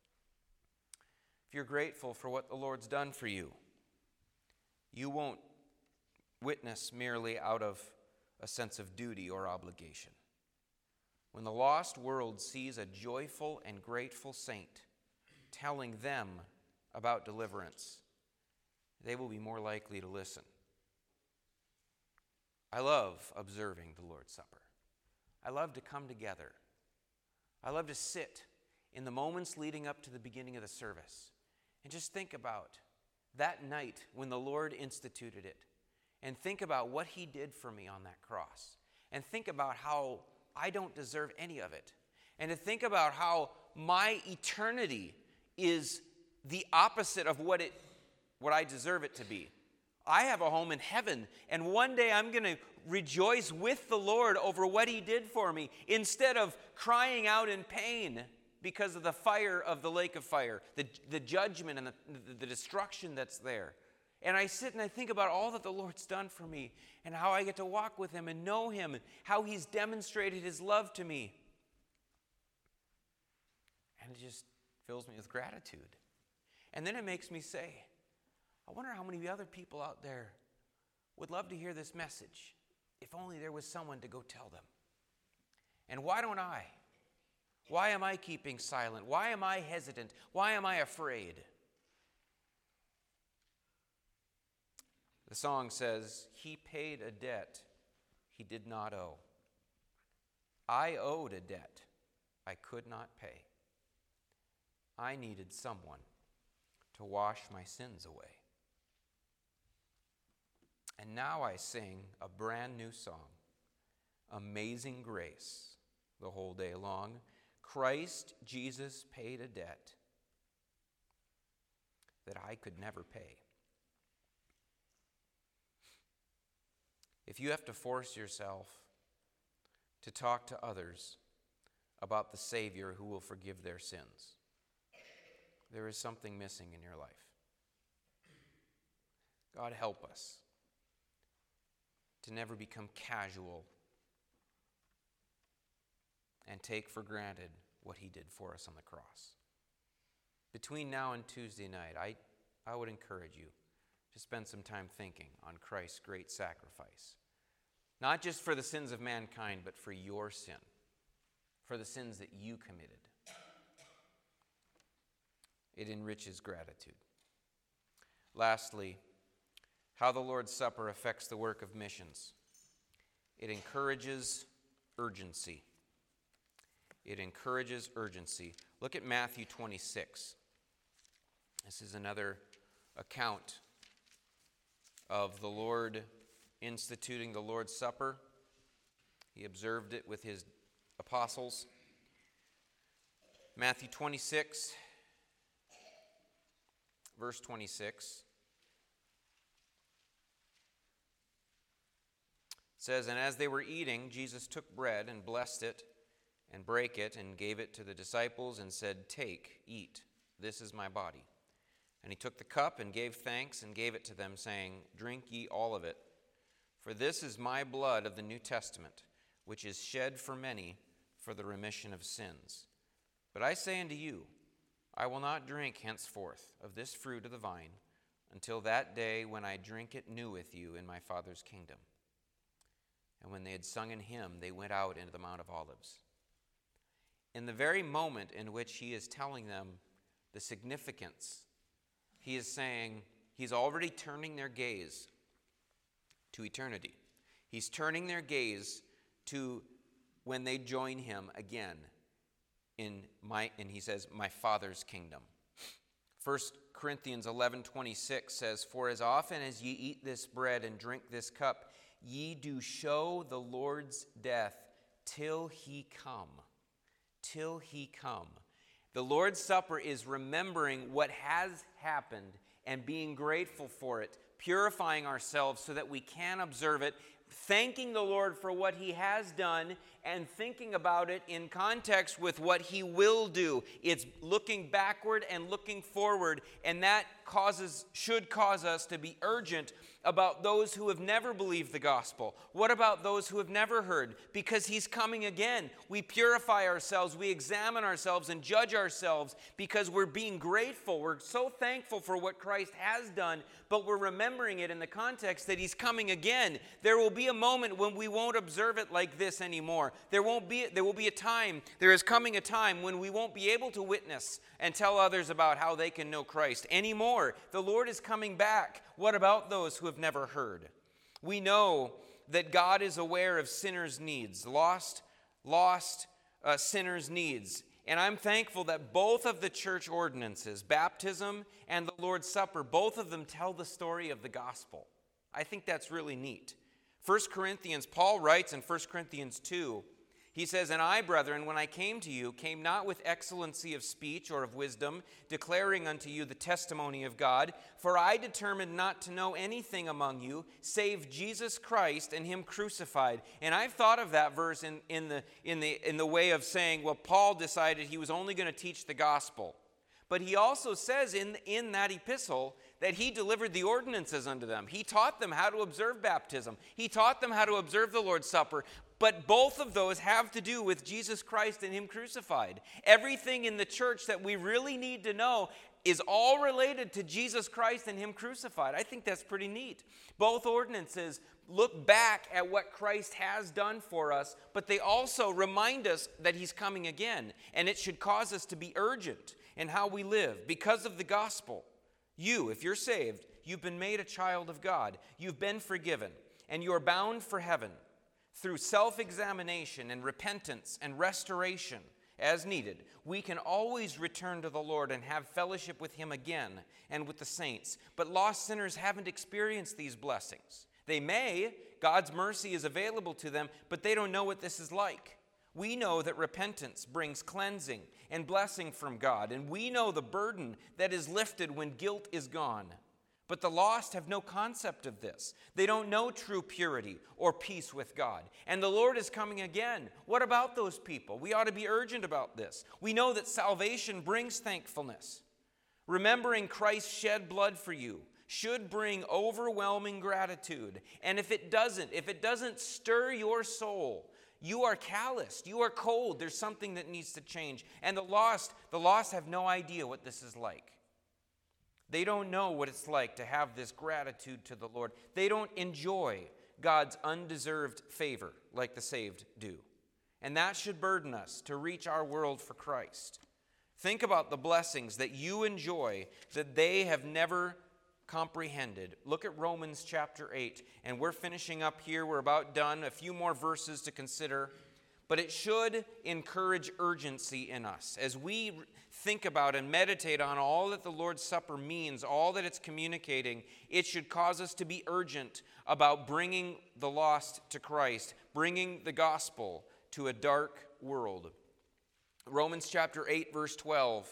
If you're grateful for what the Lord's done for you, you won't witness merely out of a sense of duty or obligation. When the lost world sees a joyful and grateful saint telling them about deliverance, they will be more likely to listen. I love observing the Lord's Supper. I love to come together. I love to sit in the moments leading up to the beginning of the service and just think about that night when the Lord instituted it, and think about what he did for me on that cross, and think about how I don't deserve any of it, and to think about how my eternity is the opposite of what it, what I deserve it to be. I have a home in heaven, and one day I'm going to rejoice with the Lord over what he did for me, instead of crying out in pain because of the fire of the lake of fire, the, the judgment and the, the, the destruction that's there. And I sit and I think about all that the Lord's done for me, and how I get to walk with him and know him, and how he's demonstrated his love to me. And it just fills me with gratitude. And then it makes me say, I wonder how many other people out there would love to hear this message, if only there was someone to go tell them. And why don't I? Why am I keeping silent? Why am I hesitant? Why am I afraid? The song says, he paid a debt he did not owe. I owed a debt I could not pay. I needed someone to wash my sins away. And now I sing a brand new song, Amazing Grace, the whole day long. Christ Jesus paid a debt that I could never pay. If you have to force yourself to talk to others about the Savior who will forgive their sins, there is something missing in your life. God, help us to never become casual and take for granted what he did for us on the cross. Between now and Tuesday night, I, I would encourage you to spend some time thinking on Christ's great sacrifice. Not just for the sins of mankind, but for your sin, for the sins that you committed. It enriches gratitude. Lastly, how the Lord's Supper affects the work of missions. It encourages urgency. It encourages urgency. Look at Matthew twenty-six. This is another account of the Lord instituting the Lord's Supper. He observed it with his apostles. Matthew twenty-six, verse twenty-six. It says, and as they were eating, Jesus took bread and blessed it and brake it and gave it to the disciples and said, take, eat, this is my body. And he took the cup and gave thanks and gave it to them, saying, drink ye all of it, for this is my blood of the New Testament, which is shed for many for the remission of sins. But I say unto you, I will not drink henceforth of this fruit of the vine until that day when I drink it new with you in my Father's kingdom. And when they had sung an hymn, they went out into the Mount of Olives. In the very moment in which he is telling them the significance, he is saying he's already turning their gaze to eternity. He's turning their gaze to when they join him again in my, and he says, my Father's kingdom. First Corinthians eleven twenty-six says, For as often as ye eat this bread and drink this cup, ye do show the Lord's death till he come. Till he come. The Lord's Supper is remembering what has happened and being grateful for it, purifying ourselves so that we can observe it, thanking the Lord for what he has done, and thinking about it in context with what he will do. It's looking backward and looking forward, and that causes should cause us to be urgent about those who have never believed the gospel. What about those who have never heard? Because he's coming again. We purify ourselves, we examine ourselves and judge ourselves because we're being grateful. We're so thankful for what Christ has done, but we're remembering it in the context that he's coming again. There will be a moment when we won't observe it like this anymore. There won't be there will be a time, there is coming a time when we won't be able to witness and tell others about how they can know Christ anymore. The Lord is coming back. What about those who have never heard? We know that God is aware of sinners' needs, lost, lost uh, sinners' needs. And I'm thankful that both of the church ordinances, baptism and the Lord's Supper, both of them tell the story of the gospel. I think that's really neat. First Corinthians, Paul writes in First Corinthians two, he says, And I, brethren, when I came to you, came not with excellency of speech or of wisdom, declaring unto you the testimony of God. For I determined not to know anything among you, save Jesus Christ and him crucified. And I've thought of that verse in, in, the, in, the, in the way of saying, well, Paul decided he was only going to teach the gospel. But he also says in, in that epistle that he delivered the ordinances unto them. He taught them how to observe baptism. He taught them how to observe the Lord's Supper. But both of those have to do with Jesus Christ and him crucified. Everything in the church that we really need to know is all related to Jesus Christ and him crucified. I think that's pretty neat. Both ordinances look back at what Christ has done for us, but they also remind us that he's coming again. And it should cause us to be urgent in how we live because of the gospel. You, if you're saved, you've been made a child of God. You've been forgiven, and you are bound for heaven through self-examination and repentance and restoration as needed. We can always return to the Lord and have fellowship with him again and with the saints. But lost sinners haven't experienced these blessings. They may. God's mercy is available to them, but they don't know what this is like. We know that repentance brings cleansing and blessing from God, and we know the burden that is lifted when guilt is gone. But the lost have no concept of this. They don't know true purity or peace with God. And the Lord is coming again. What about those people? We ought to be urgent about this. We know that salvation brings thankfulness. Remembering Christ shed blood for you should bring overwhelming gratitude. And if it doesn't, if it doesn't stir your soul, you are calloused. You are cold. There's something that needs to change. And the lost, the lost have no idea what this is like. They don't know what it's like to have this gratitude to the Lord. They don't enjoy God's undeserved favor like the saved do. And that should burden us to reach our world for Christ. Think about the blessings that you enjoy that they have never comprehended. Look at Romans chapter eight, and we're finishing up here. We're about done. A few more verses to consider. But it should encourage urgency in us as we think about and meditate on all that the Lord's Supper means, all that it's communicating. It should cause us to be urgent about bringing the lost to Christ, bringing the gospel to a dark world. Romans chapter eight, verse twelve.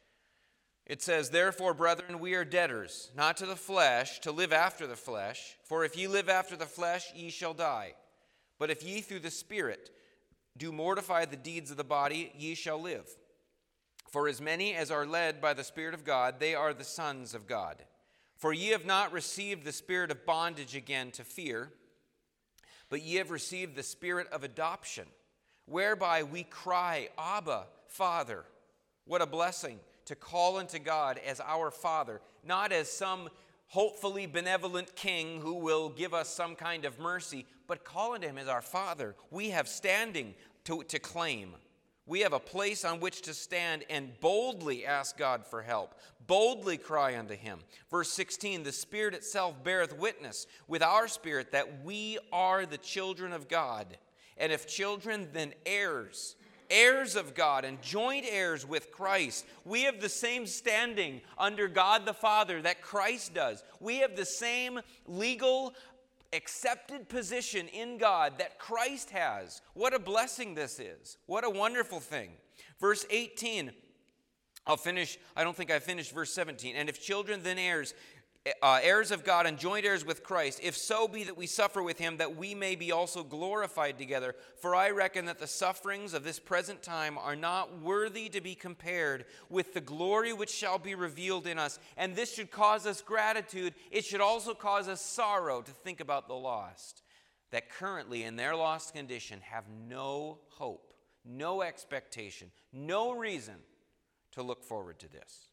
It says, Therefore, brethren, we are debtors, not to the flesh, to live after the flesh. For if ye live after the flesh, ye shall die. But if ye through the Spirit do mortify the deeds of the body, ye shall live. For as many as are led by the Spirit of God, they are the sons of God. For ye have not received the spirit of bondage again to fear, but ye have received the spirit of adoption, whereby we cry, Abba, Father. What a blessing to call unto God as our Father, not as some hopefully benevolent king who will give us some kind of mercy, but call unto him as our Father. We have standing to, to claim. We have a place on which to stand and boldly ask God for help, boldly cry unto him. Verse sixteen, the Spirit itself beareth witness with our spirit that we are the children of God. And if children, then heirs, heirs of God and joint heirs with Christ. We have the same standing under God the Father that Christ does. We have the same legal accepted position in God that Christ has. What a blessing this is. What a wonderful thing. Verse eighteen, I'll finish, I don't think I finished verse seventeen. And if children, then heirs, uh, heirs of God and joint heirs with Christ, if so be that we suffer with him, that we may be also glorified together. For I reckon that the sufferings of this present time are not worthy to be compared with the glory which shall be revealed in us. And this should cause us gratitude. It should also cause us sorrow to think about the lost, that currently in their lost condition have no hope, no expectation, no reason to look forward to this.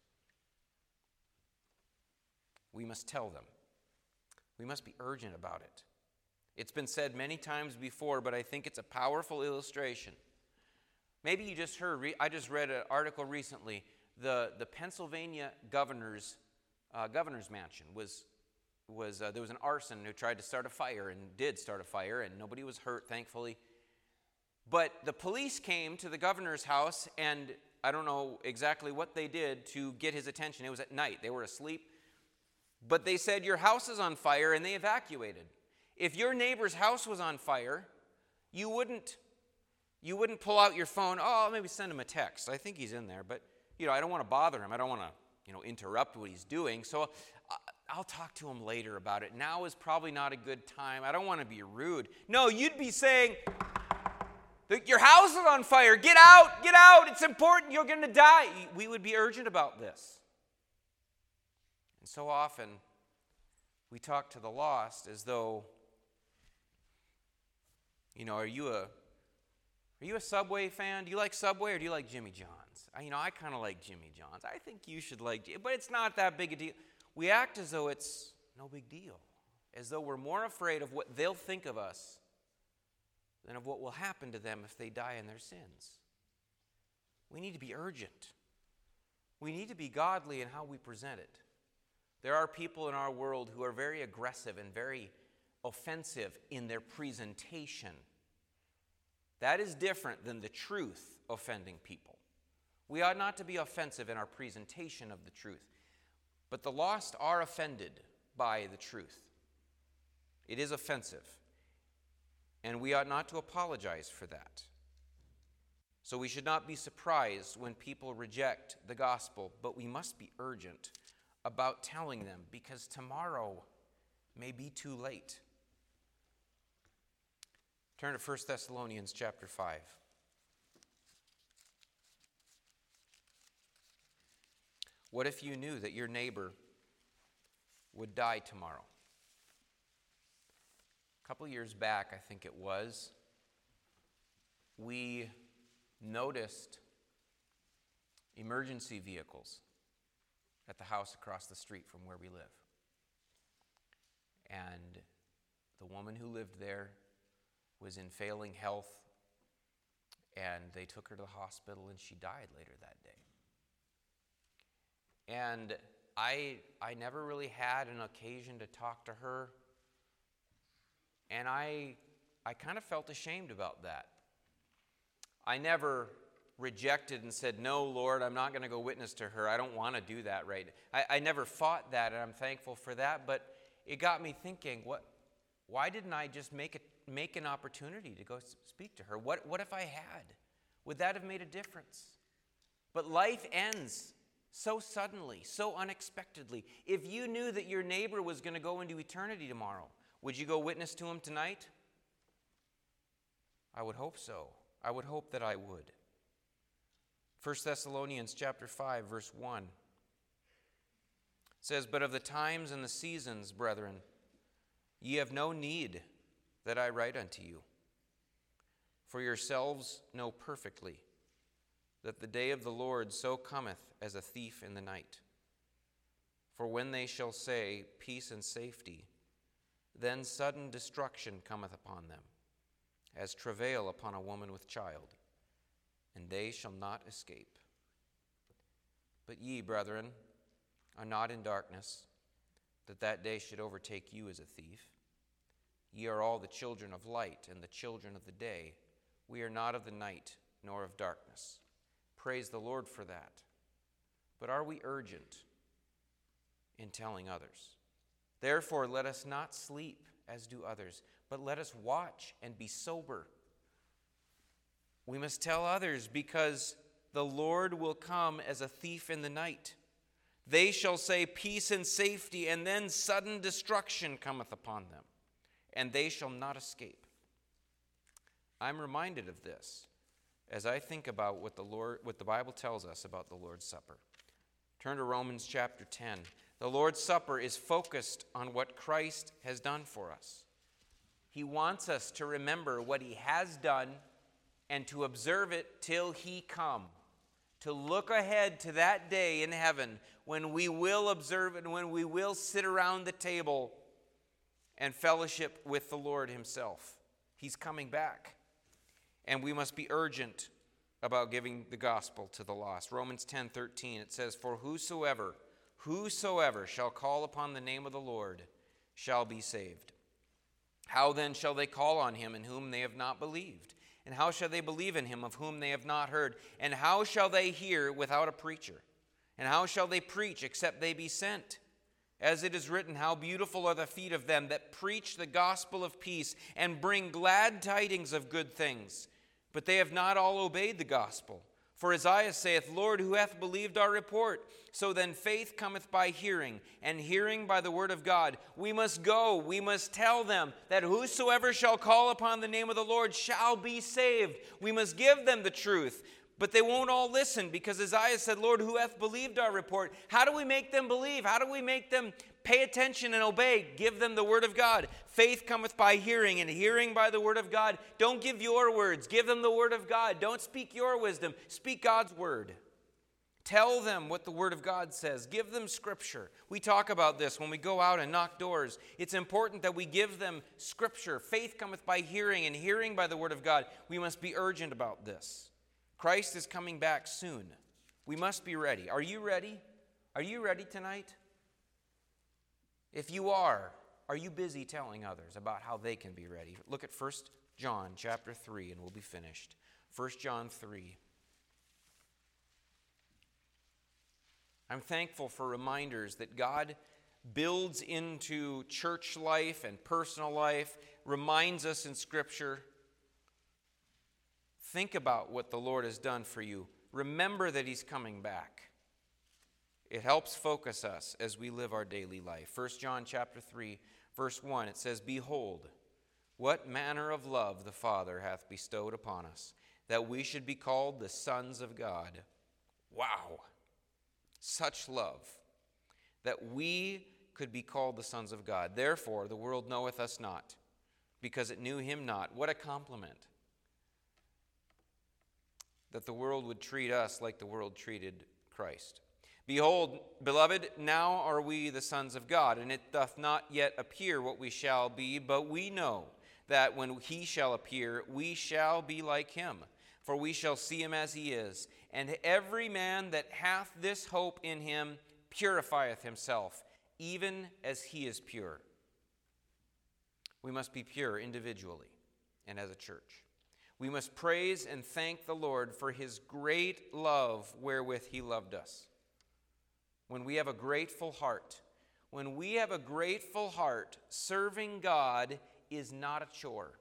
We must tell them. We must be urgent about it. It's been said many times before, but I think it's a powerful illustration. Maybe you just heard, I just read an article recently, the, the Pennsylvania governor's, uh, governor's mansion was, was uh, there was an arson who tried to start a fire and did start a fire, and nobody was hurt, thankfully. But the police came to the governor's house, and I don't know exactly what they did to get his attention. It was at night. They were asleep. But they said, your house is on fire, and they evacuated. If your neighbor's house was on fire, you wouldn't, you wouldn't pull out your phone, oh, I'll maybe send him a text. I think he's in there, but you know, I don't want to bother him. I don't want to you know, interrupt what he's doing. So I'll talk to him later about it. Now is probably not a good time. I don't want to be rude. No, you'd be saying, your house is on fire. Get out, get out. It's important. You're going to die. We would be urgent about this. And so often, we talk to the lost as though, you know, are you a, are you a Subway fan? Do you like Subway or do you like Jimmy John's? I, you know, I kind of like Jimmy John's. I think you should like, but it's not that big a deal. We act as though it's no big deal, as though we're more afraid of what they'll think of us than of what will happen to them if they die in their sins. We need to be urgent. We need to be godly in how we present it. There are people in our world who are very aggressive and very offensive in their presentation. That is different than the truth offending people. We ought not to be offensive in our presentation of the truth. But the lost are offended by the truth. It is offensive. And we ought not to apologize for that. So we should not be surprised when people reject the gospel, but we must be urgent about telling them, because tomorrow may be too late. Turn to First Thessalonians chapter five. What if you knew that your neighbor would die tomorrow? A couple years back, I think it was, we noticed emergency vehicles at the house across the street from where we live. And the woman who lived there was in failing health, and they took her to the hospital, and she died later that day. And I, I never really had an occasion to talk to her, and I, I kind of felt ashamed about that. I never rejected and said, no, Lord, I'm not going to go witness to her. I don't want to do that right now. I, I never fought that, and I'm thankful for that, but it got me thinking, what, why didn't I just make, it, make an opportunity to go speak to her? What, what if I had? Would that have made a difference? But life ends so suddenly, so unexpectedly. If you knew that your neighbor was going to go into eternity tomorrow, would you go witness to him tonight? I would hope so. I would hope that I would. First Thessalonians chapter five, verse one says, but of the times and the seasons, brethren, ye have no need that I write unto you. For yourselves know perfectly that the day of the Lord so cometh as a thief in the night. For when they shall say, Peace and safety, then sudden destruction cometh upon them, as travail upon a woman with child, and they shall not escape. But ye, brethren, are not in darkness, that that day should overtake you as a thief. Ye are all the children of light and the children of the day. We are not of the night, nor of darkness. Praise the Lord for that. But are we urgent in telling others? Therefore, let us not sleep as do others, but let us watch and be sober. We must tell others, because the Lord will come as a thief in the night. They shall say, Peace and safety, and then sudden destruction cometh upon them, and they shall not escape. I'm reminded of this as I think about what the Lord, what the Bible tells us about the Lord's Supper. Turn to Romans chapter ten. The Lord's Supper is focused on what Christ has done for us. He wants us to remember what he has done and to observe it till he come. To look ahead to that day in heaven when we will observe it and when we will sit around the table and fellowship with the Lord himself. He's coming back. And we must be urgent about giving the gospel to the lost. Romans ten thirteen, it says, For whosoever, whosoever shall call upon the name of the Lord shall be saved. How then shall they call on him in whom they have not believed? And how shall they believe in him of whom they have not heard? And how shall they hear without a preacher? And how shall they preach except they be sent? As it is written, How beautiful are the feet of them that preach the gospel of peace and bring glad tidings of good things. But they have not all obeyed the gospel. For Isaiah saith, Lord, who hath believed our report? So then faith cometh by hearing, and hearing by the word of God. We must go, we must tell them that whosoever shall call upon the name of the Lord shall be saved. We must give them the truth. But they won't all listen, because Isaiah said, Lord, who hath believed our report? How do we make them believe? How do we make them pay attention and obey? Give them the word of God. Faith cometh by hearing, and hearing by the word of God. Don't give your words. Give them the word of God. Don't speak your wisdom. Speak God's word. Tell them what the word of God says. Give them scripture. We talk about this when we go out and knock doors. It's important that we give them scripture. Faith cometh by hearing, and hearing by the word of God. We must be urgent about this. Christ is coming back soon. We must be ready. Are you ready? Are you ready tonight? If you are, are you busy telling others about how they can be ready? Look at First John chapter three, and we'll be finished. First John three. I'm thankful for reminders that God builds into church life and personal life, reminds us in Scripture. Think about what the Lord has done for you. Remember that he's coming back. It helps focus us as we live our daily life. First John chapter three, verse one, it says, Behold, what manner of love the Father hath bestowed upon us, that we should be called the sons of God. Wow! Such love, that we could be called the sons of God. Therefore, the world knoweth us not, because it knew him not. What a compliment! That the world would treat us like the world treated Christ. Behold, beloved, now are we the sons of God, and it doth not yet appear what we shall be, but we know that when he shall appear, we shall be like him, for we shall see him as he is. And every man that hath this hope in him purifieth himself, even as he is pure. We must be pure individually and as a church. We must praise and thank the Lord for his great love wherewith he loved us. When we have a grateful heart, when we have a grateful heart, serving God is not a chore.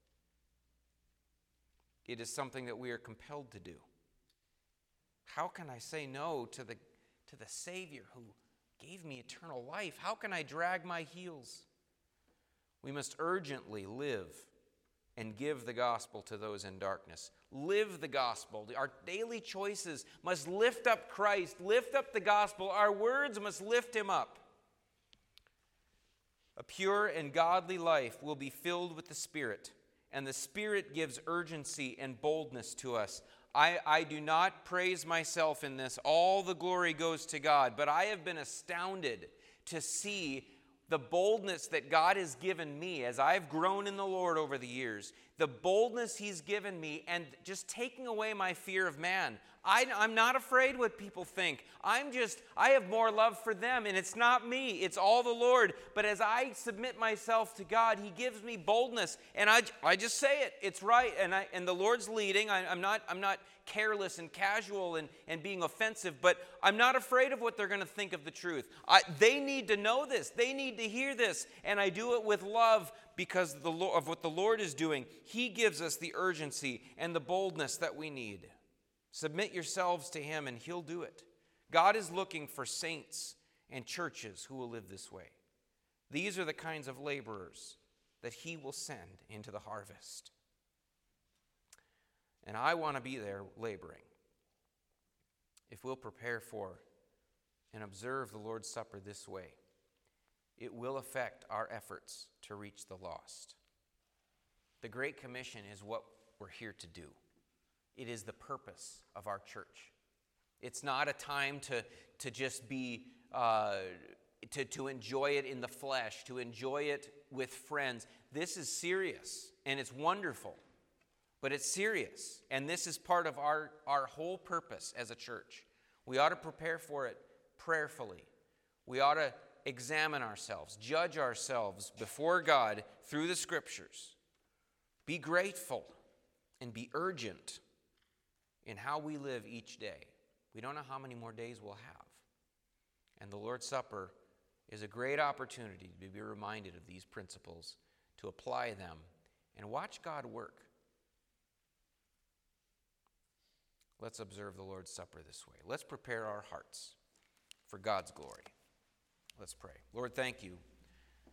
It is something that we are compelled to do. How can I say no to the, to the Savior who gave me eternal life? How can I drag my heels? We must urgently live and give the gospel to those in darkness. Live the gospel. Our daily choices must lift up Christ, lift up the gospel. Our words must lift him up. A pure and godly life will be filled with the Spirit, and the Spirit gives urgency and boldness to us. I, I do not praise myself in this. All the glory goes to God. But I have been astounded to see the boldness that God has given me as I've grown in the Lord over the years. The boldness He's given me, and just taking away my fear of man. I, I'm not afraid what people think. I'm just, I have more love for them, and it's not me. It's all the Lord. But as I submit myself to God, He gives me boldness, and I, I just say it. It's right, and I, and the Lord's leading. I, I'm not, I'm not careless and casual and, and being offensive, but I'm not afraid of what they're going to think of the truth. I, they need to know this. They need to hear this, and I do it with love because of, the, of what the Lord is doing. He gives us the urgency and the boldness that we need. Submit yourselves to Him, and He'll do it. God is looking for saints and churches who will live this way. These are the kinds of laborers that He will send into the harvest. And I want to be there laboring. If we'll prepare for and observe the Lord's Supper this way, it will affect our efforts to reach the lost. The Great Commission is what we're here to do. It is the purpose of our church. It's not a time to, to just be, uh, to, to enjoy it in the flesh, to enjoy it with friends. This is serious, and it's wonderful, but it's serious. And this is part of our, our whole purpose as a church. We ought to prepare for it prayerfully. We ought to examine ourselves, judge ourselves before God through the Scriptures. Be grateful and be urgent in how we live each day. We don't know how many more days we'll have. And the Lord's Supper is a great opportunity to be reminded of these principles, to apply them, and watch God work. Let's observe the Lord's Supper this way. Let's prepare our hearts for God's glory. Let's pray. Lord, thank you